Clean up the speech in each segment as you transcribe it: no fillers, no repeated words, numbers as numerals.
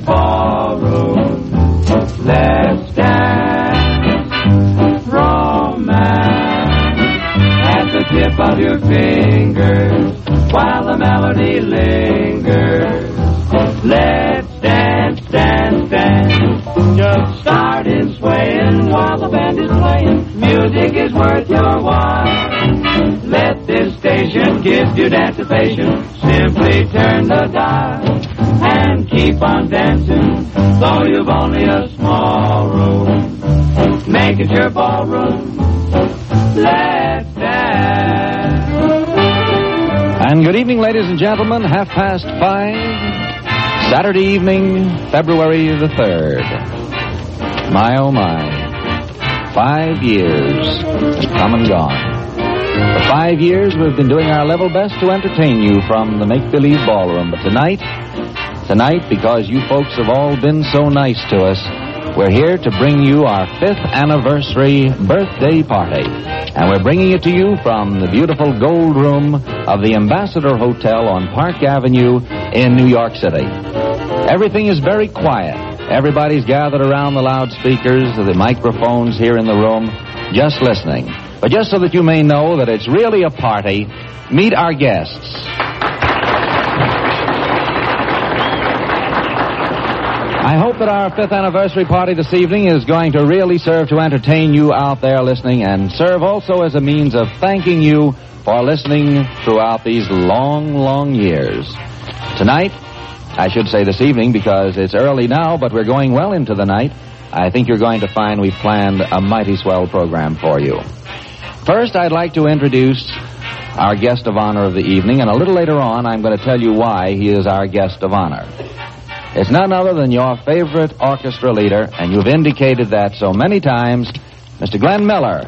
ballroom. Let's dance, romance, at the tip of your fingers, while the melody lingers. Let's dance, dance, dance, just start in swaying while the band is playing. Music is worth your while. Let this station give you anticipation. Simply turn the dial and keep on dancing, though you've only a small room. Make it your ballroom. Let's dance. And good evening, ladies and gentlemen. 5:30, Saturday evening, February the 3rd. My, oh my. 5 years have come and gone. For 5 years, we've been doing our level best to entertain you from the Make-Believe Ballroom. But tonight, because you folks have all been so nice to us, we're here to bring you our 5th anniversary birthday party. And we're bringing it to you from the beautiful Gold Room of the Ambassador Hotel on Park Avenue in New York City. Everything is very quiet. Everybody's gathered around the loudspeakers, the microphones here in the room, just listening. But just so that you may know that it's really a party, meet our guests. I hope that our 5th anniversary party this evening is going to really serve to entertain you out there listening and serve also as a means of thanking you for listening throughout these long, long years. Tonight, I should say this evening because it's early now, but we're going well into the night. I think you're going to find we've planned a mighty swell program for you. First, I'd like to introduce our guest of honor of the evening, and a little later on, I'm going to tell you why he is our guest of honor. It's none other than your favorite orchestra leader, and you've indicated that so many times, Mr. Glenn Miller.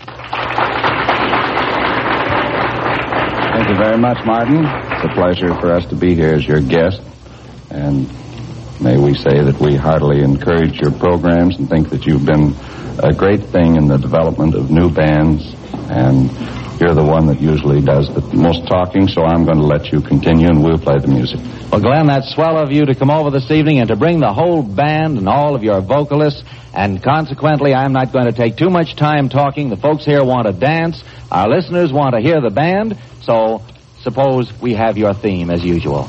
Thank you very much, Martin. It's a pleasure for us to be here as your guest, and may we say that we heartily encourage your programs and think that you've been a great thing in the development of new bands, and you're the one that usually does the most talking, so I'm going to let you continue and we'll play the music. Well, Glenn, that's swell of you to come over this evening and to bring the whole band and all of your vocalists, and consequently, I'm not going to take too much time talking. The folks here want to dance. Our listeners want to hear the band, so suppose we have your theme as usual.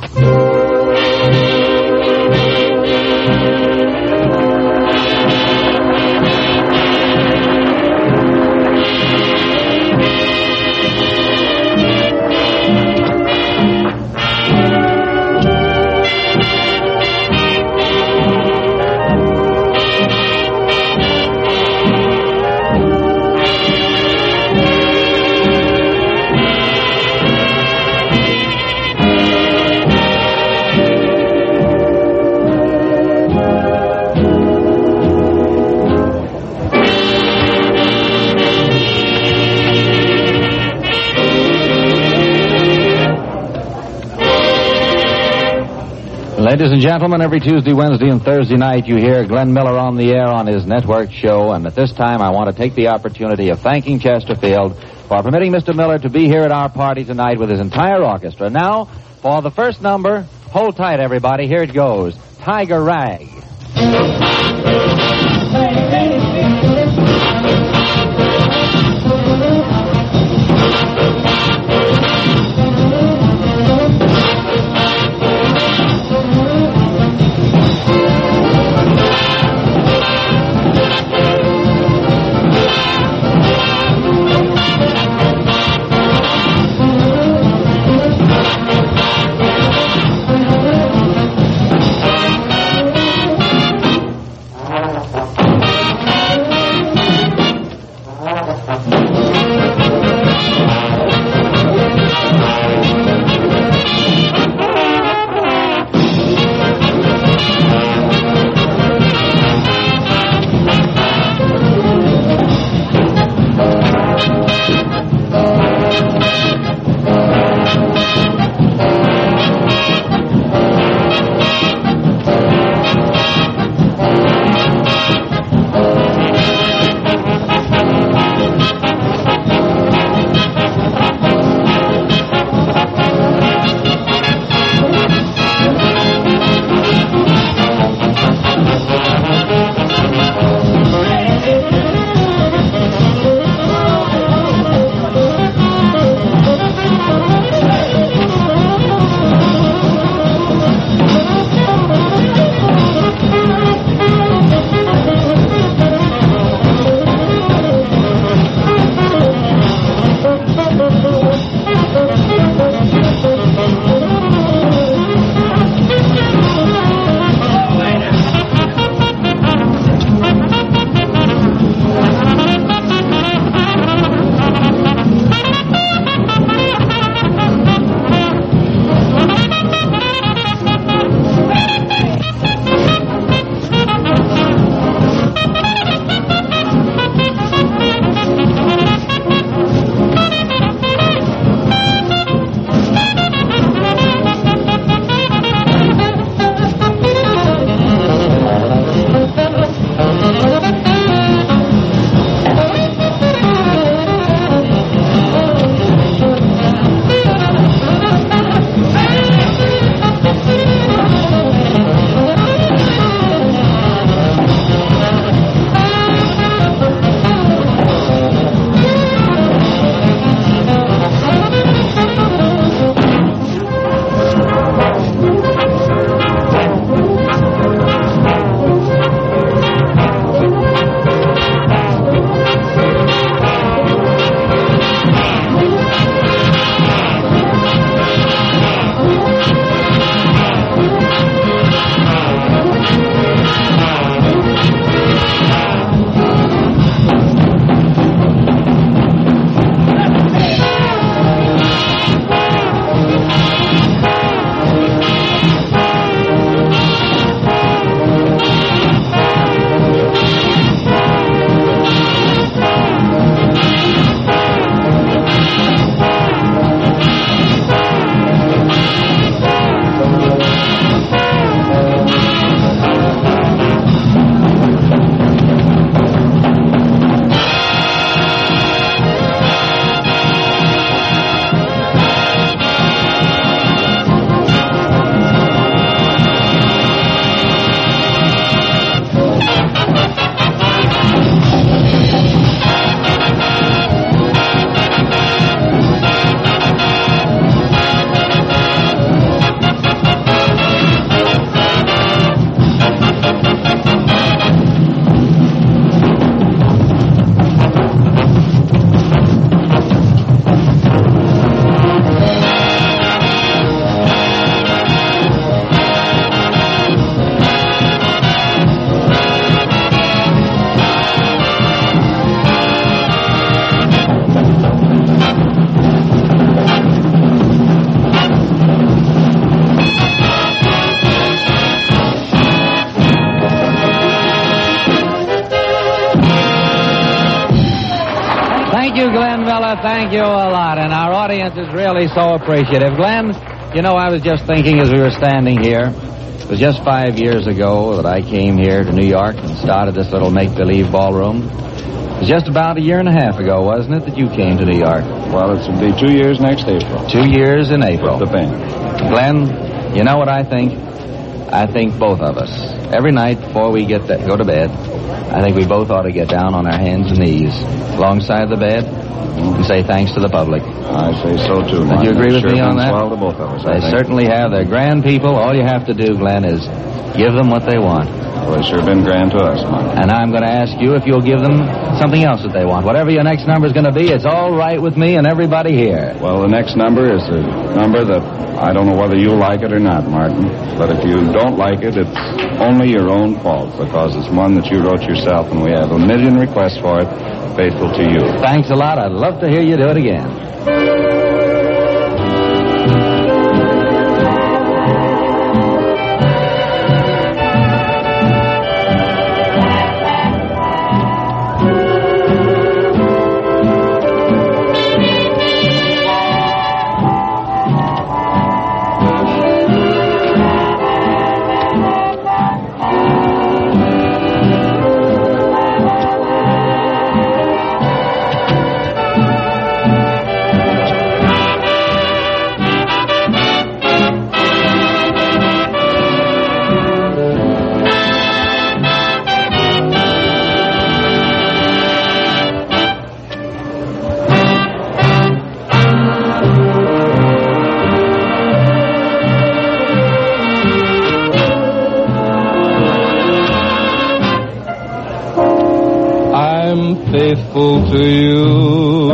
Ladies and gentlemen, every Tuesday, Wednesday, and Thursday night you hear Glenn Miller on the air on his network show, and at this time I want to take the opportunity of thanking Chesterfield for permitting Mr. Miller to be here at our party tonight with his entire orchestra. Now, for the first number, hold tight everybody, here it goes, Tiger Rag. Thank you, Glenn Miller. Thank you a lot. And our audience is really so appreciative. Glenn, you know, I was just thinking as we were standing here, it was just 5 years ago that I came here to New York and started this little make-believe ballroom. It was just about a year and a half ago, wasn't it, that you came to New York? Well, it will be 2 years next April. 2 years in April. With the band. Glenn, you know what I think? I think both of us, every night before we go to bed, I think we both ought to get down on our hands and knees alongside the bed and say thanks to the public. I say so, too. Do you agree with me on that? Well to both of us, They certainly have. They're grand people. All you have to do, Glenn, is give them what they want. Well, they've sure been grand to us, Mark. And I'm going to ask you if you'll give them something else that they want. Whatever your next number is going to be, it's all right with me and everybody here. Well, the next number is a number that I don't know whether you'll like it or not, Martin. But if you don't like it, it's only your own fault, because it's one that you wrote yourself, and we have a million requests for it. Faithful to You. Thanks a lot. I'd love to hear you do it again. Faithful to you,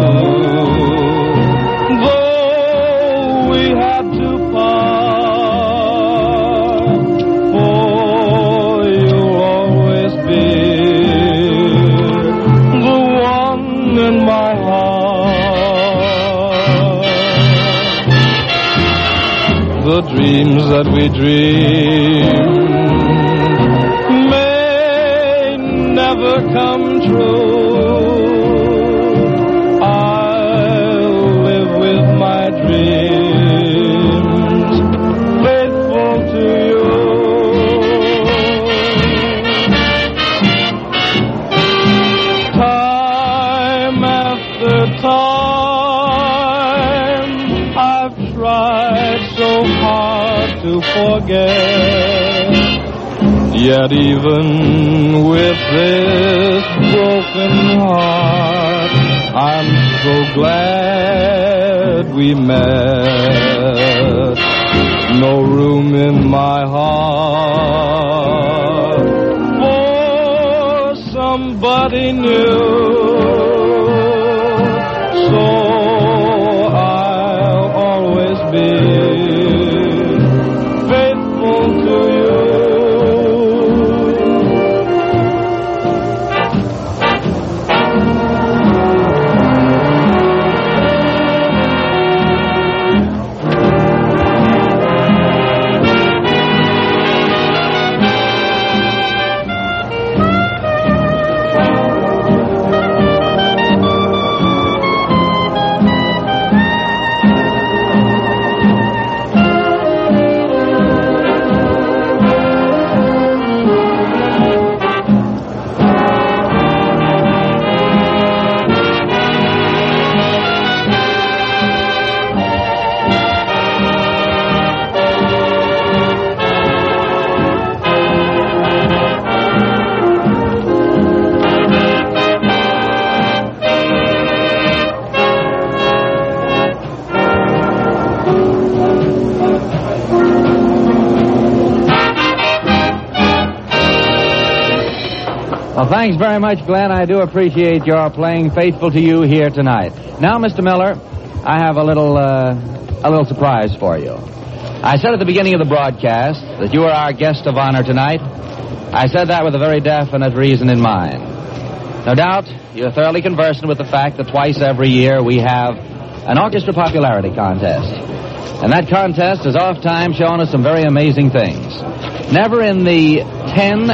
though we had to part, for you'll always be the one in my heart. The dreams that we dream may never come true. Forget. Yet even with this broken heart, I'm so glad we met. No room in my heart for somebody new. So I'll always be Well, thanks very much, Glenn. I do appreciate your playing Faithful to You here tonight. Now, Mr. Miller, I have a little surprise for you. I said at the beginning of the broadcast that you are our guest of honor tonight. I said that with a very definite reason in mind. No doubt, you're thoroughly conversant with the fact that twice every year we have an orchestra popularity contest. And that contest has oft times shown us some very amazing things. Never in the 10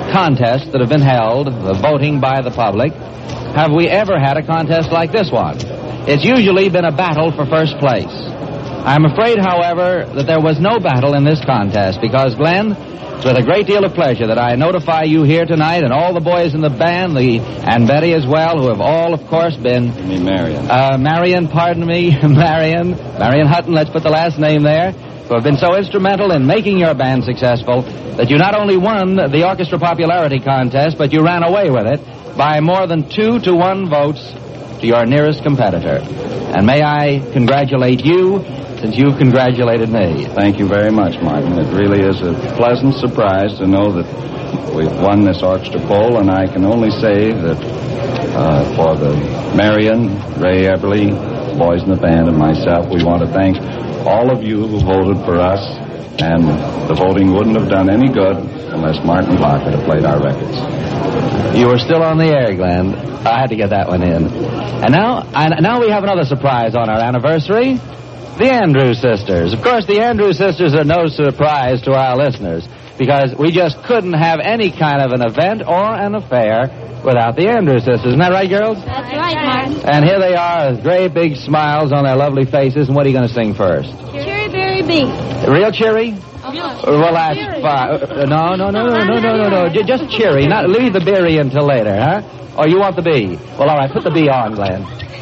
contests that have been held, the voting by the public, have we ever had a contest like this one. It's usually been a battle for first place. I'm afraid, however, that there was no battle in this contest because, Glenn, it's with a great deal of pleasure that I notify you here tonight and all the boys in the band, and Betty as well, who have all, of course, been... Marion. Marion Hutton, let's put the last name there, who have been so instrumental in making your band successful that you not only won the Orchestra Popularity Contest, but you ran away with it by more than 2-1 votes to your nearest competitor. And may I congratulate you, since you've congratulated me. Thank you very much, Martin. It really is a pleasant surprise to know that we've won this orchestra poll, and I can only say that for the Marion, Ray Eberly, boys in the band, and myself, we want to thank all of you who voted for us, and the voting wouldn't have done any good unless Martin Block had played our records. You were still on the air, Glenn. I had to get that one in. And now we have another surprise on our anniversary. The Andrews Sisters. Of course, the Andrews Sisters are no surprise to our listeners because we just couldn't have any kind of an event or an affair without the Andrews Sisters. Isn't that right, girls? That's right, Martin. And here they are with great big smiles on their lovely faces. And what are you going to sing first? Cherry Berry Bee. Real cheery? Well, that's fine. No. Just cheery. Not leave the berry until later, huh? Oh, you want the bee? Well, all right. Put the bee on, Glenn.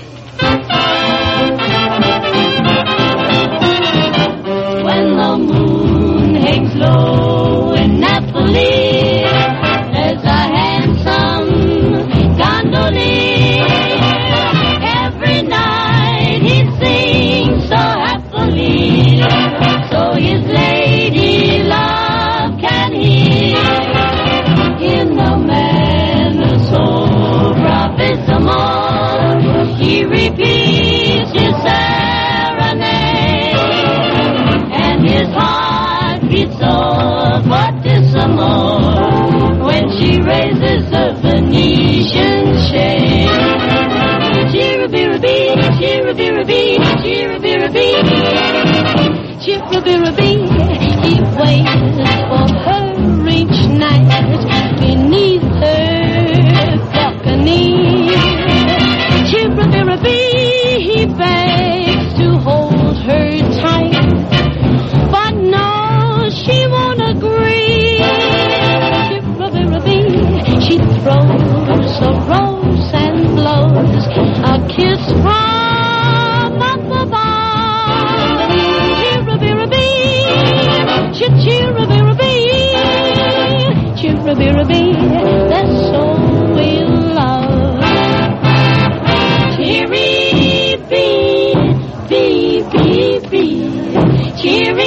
When the moon hangs low in Napoli, there's a handsome gondolier. Every night he sings so happily, so his lady love can hear. In the manner so bravissimo, he repeats his serenade. His heart beats so fortissimo when she raises the Venetian shade. Cheer-a-beer-a-bee, cheer-a-beer-a-bee, cheer-a-beer-a-bee, cheer-a-beer-a-bee. He waits for her each night beneath her balcony. Cheer-a-beer-a-bee, he begs to hold her tight. She won't agree. She throws a rose and blows a kiss from up above. Cheer-a-beer-a-bee, cheer-a-beer-a-bee, cheer-a-beer-a-bee, they're so in love. Cheery-bee, bee-bee-bee, cheery.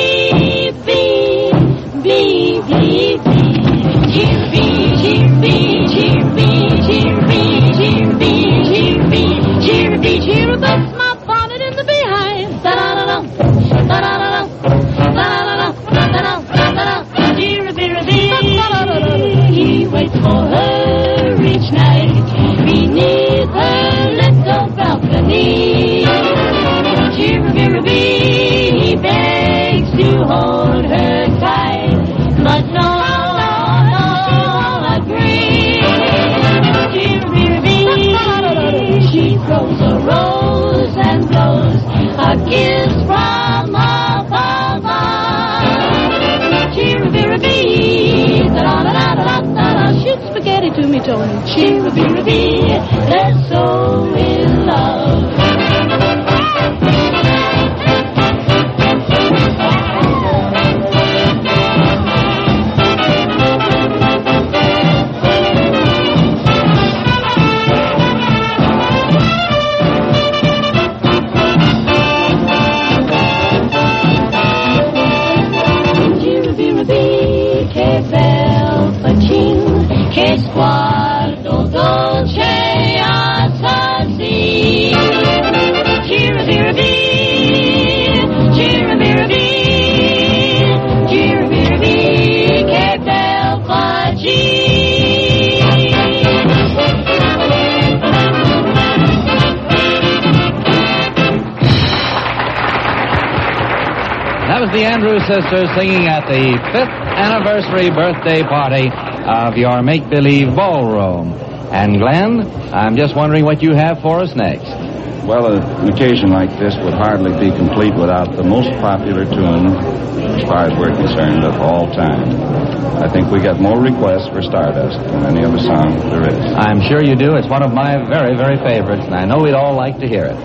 Cheer about my bonnet in the beehive. Da-da-da-da, da-da-da-da, da-da-da-da, da-da-da-da, cheer-a-bee-a-bee. He waits for her each night beneath her little balcony. Cheer-a-bee-a-bee, he begs to hold her tight, but no, she won't agree. Cheer-a-bee-a-bee, she throws a rose and blows a kiss from up above. Cheer-a-bee-a-bee, da-da-da-da-da-da, shoot spaghetti to me, Tony. Cheer-a-bee-a-bee, they're so in love. Che sguardo dolce assassino. Cheer-a-bee-a-bee, cheer-a-bee-a-bee, cheer-a-bee-a-bee, che bel bacino. That was the Andrews Sisters singing at the 5th anniversary birthday party of your make-believe ballroom. And Glenn, I'm just wondering what you have for us next. Well, an occasion like this would hardly be complete without the most popular tune, as far as we're concerned, of all time. I think we got more requests for Stardust than any other song there is. I'm sure you do. It's one of my very, very favorites, and I know we'd all like to hear it.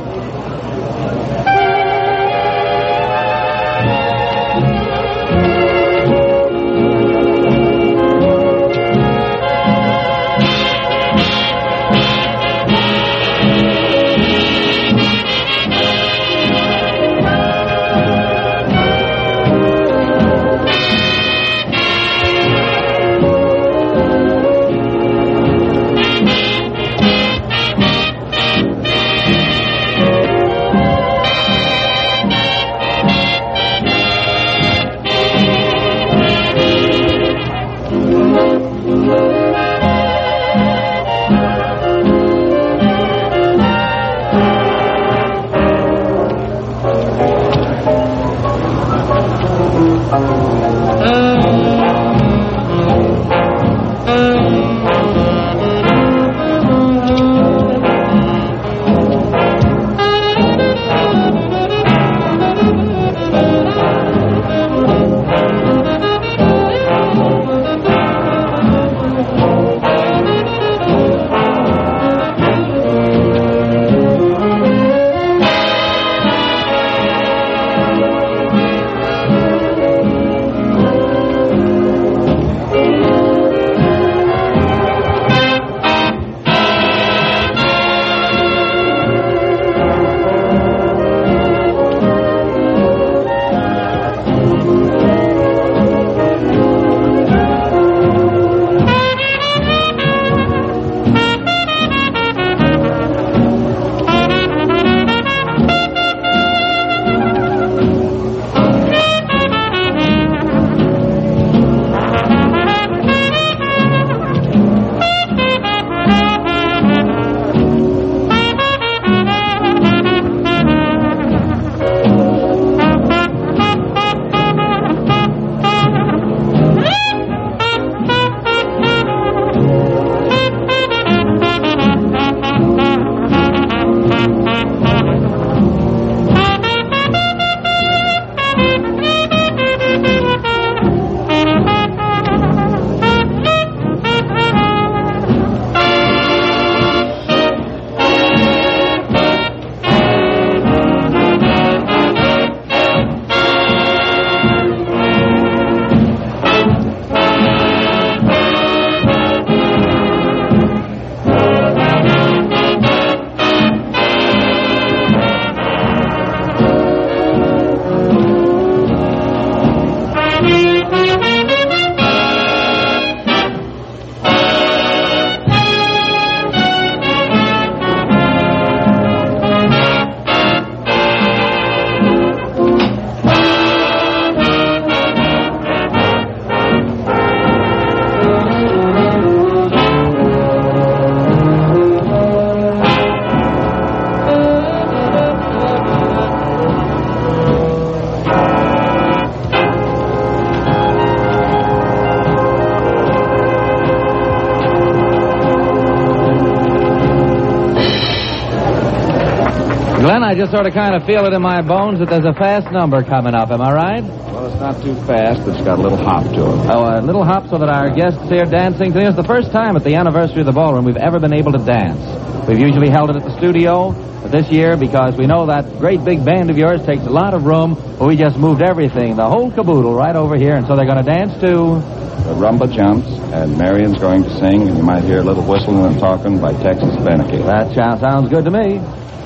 Glenn, I just sort of kind of feel it in my bones that there's a fast number coming up. Am I right? Well, it's not too fast, but it's got a little hop to it. Oh, a little hop so that our guests here dancing. It's the first time at the anniversary of the ballroom we've ever been able to dance. We've usually held it at the studio, but this year, because we know that great big band of yours takes a lot of room, we just moved everything, the whole caboodle, right over here, and so they're going to dance to The Rumba Jumps, and Marion's going to sing, and you might hear a little whistling and talking by Texas Beneke. That sounds good to me.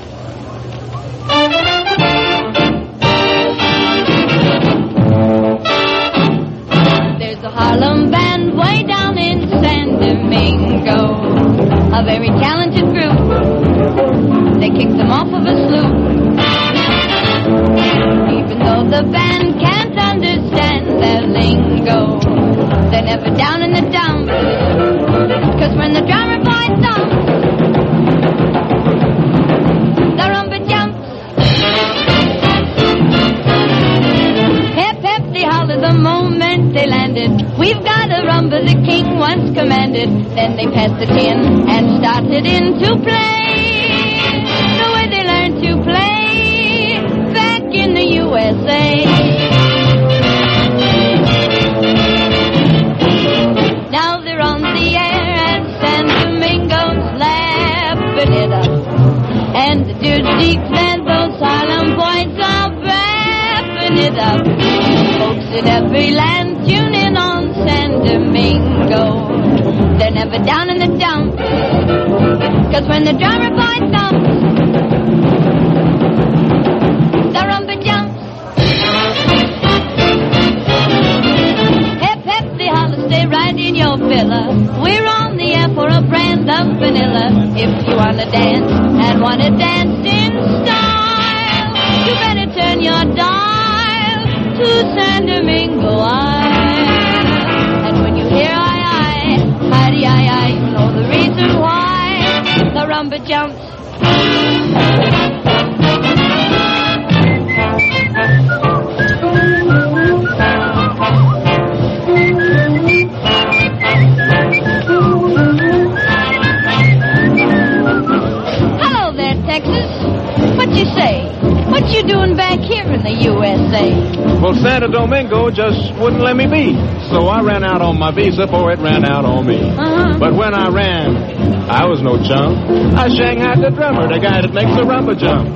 There's a Harlem band way down in San Domingo, a very talented group. They kicked them off of a sloop. Even though the band can't understand their lingo, they're never down in the dumps, 'cause when the drummer boy thumps, the rumba jumps. Hip, hip, they holler the moment they landed. We've got a rumba the king once Major Deeks and those Harlem boys are wrapping it up. Folks in every land tune in on San Domingo. They're never down in the dumps, 'cause when the drummer boy thumps, the rumba jumps. Hip, hip, they holler, stay right in your villa. We're on the air for a brand of vanilla. If you wanna dance and wanna dance in style, you better turn your dial to San Domingo Isle. And when you hear aye, aye, you know the reason why the rumba jumps. Hello there, Texas. What you say? What you doing back here in the USA? Well, Santo Domingo just wouldn't let me be. So I ran out on my visa before it ran out on me. But when I ran, I was no chump. I shanghaied the drummer, the guy that makes the rumba jump.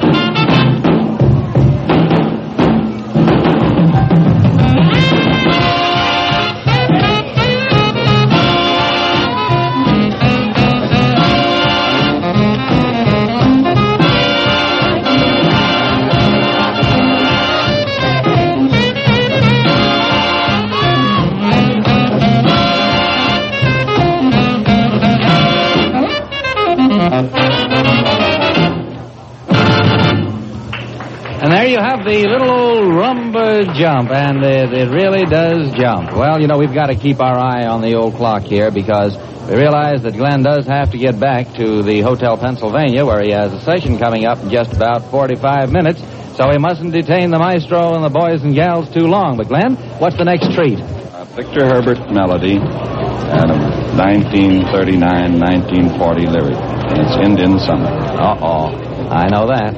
And there you have the little old rumba jump, and it really does jump. Well, you know, we've got to keep our eye on the old clock here because we realize that Glenn does have to get back to the Hotel Pennsylvania where he has a session coming up in just about 45 minutes, so he mustn't detain the maestro and the boys and gals too long. But, Glenn, what's the next treat? Victor Herbert melody and a 1939-1940 lyric, and it's Indian Summer. Uh-oh. I know that.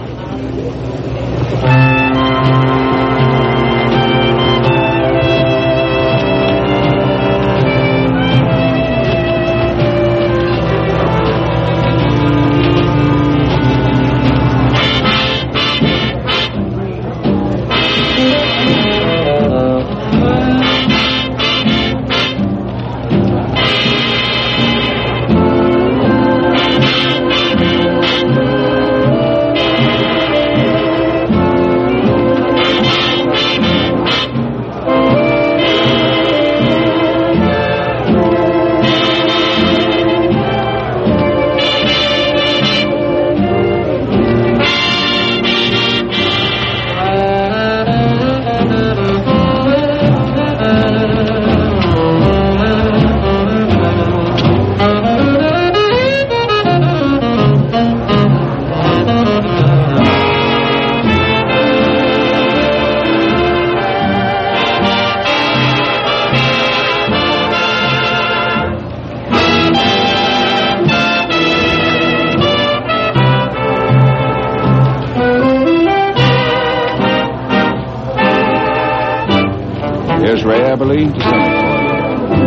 Here's Ray Aberle to sing it for you.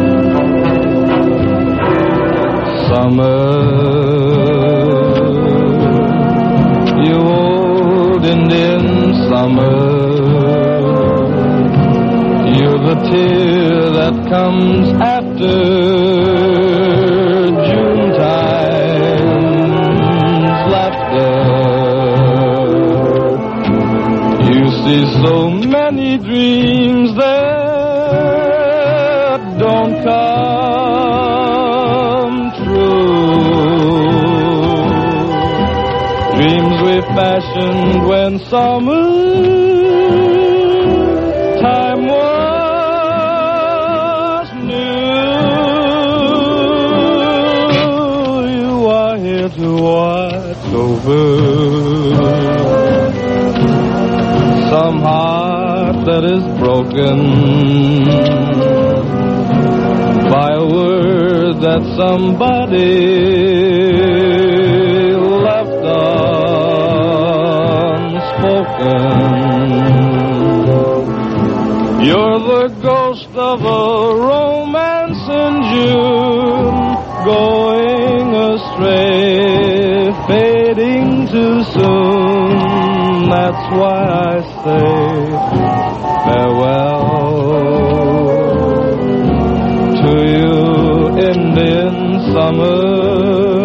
Summer, you old Indian summer, you're the tear that comes after Junetime's laughter. You see so many dreams that don't come true. Dreams we fashioned when summer time was new. You are here to watch over some heart that is broken by a word that somebody left unspoken. You're the ghost of a romance in June, going astray, fading to too soon. That's why I say farewell to you, Indian summer.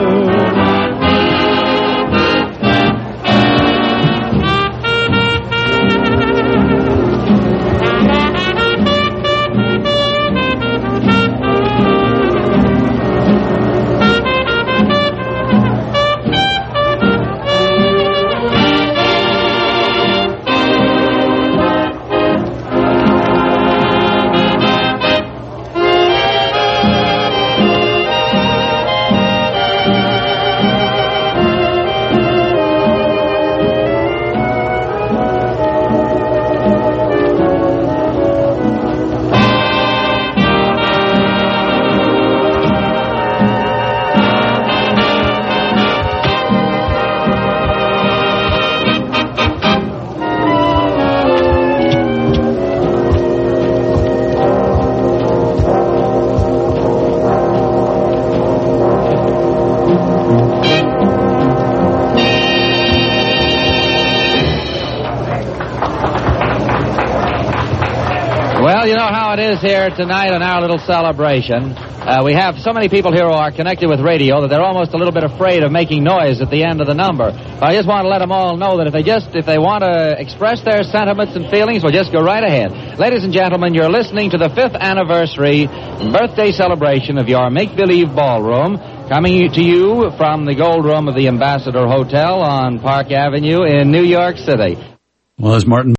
Well, you know how it is here tonight on our little celebration. We have so many people here who are connected with radio that they're almost a little bit afraid of making noise at the end of the number. I just want to let them all know that if they want to express their sentiments and feelings, well, just go right ahead. Ladies and gentlemen, you're listening to the 5th anniversary birthday celebration of your Make-Believe Ballroom, coming to you from the Gold Room of the Ambassador Hotel on Park Avenue in New York City. Well, as Martin